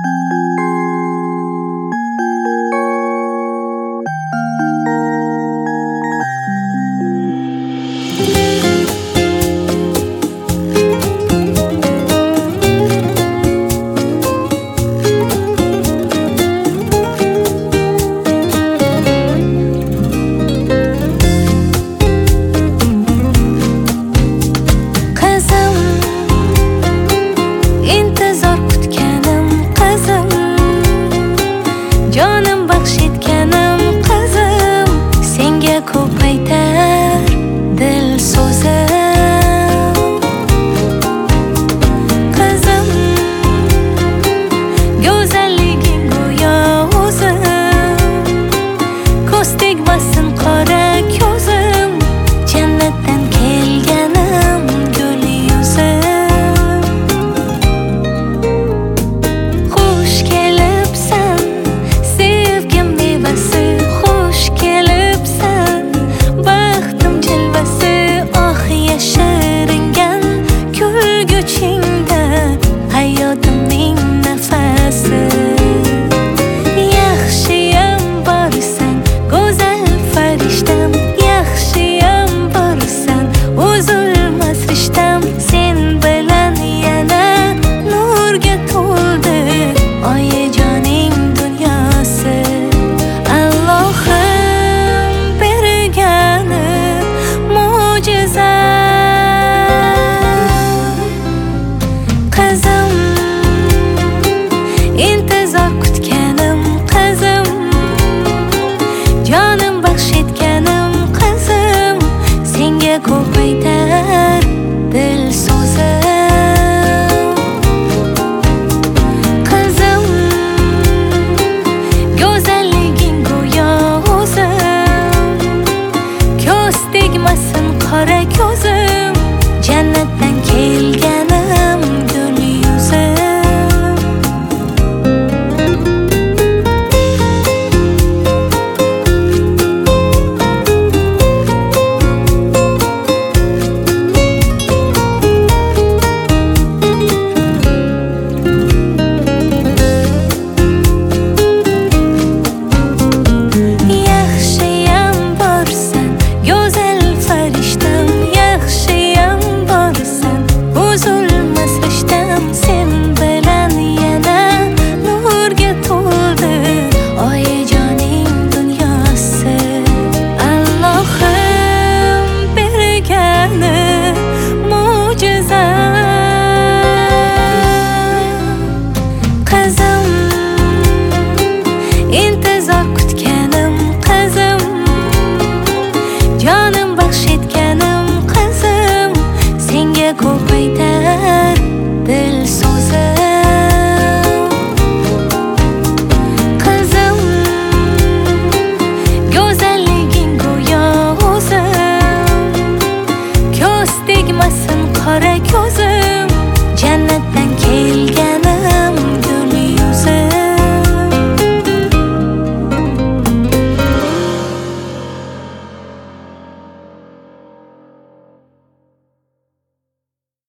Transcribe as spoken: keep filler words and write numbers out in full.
Jonim baxsh etganim qizim, senga ko'p aytar dil so'zim. Qizim, go'zalliging go'yo o'zim, ko'z tegmasin qora ko'zim, jannatdan kelganim gul yuzim. Xush kelibsan hayotimning nafasi. Yaxshiyam borsan go'zal farishtam, yaxshiyam borsan uzilmas rishtam. Sen bilan yana nurga to'ldi oyijoning dunyosi. Allohim bergani mo'jiza. Intizor kutgan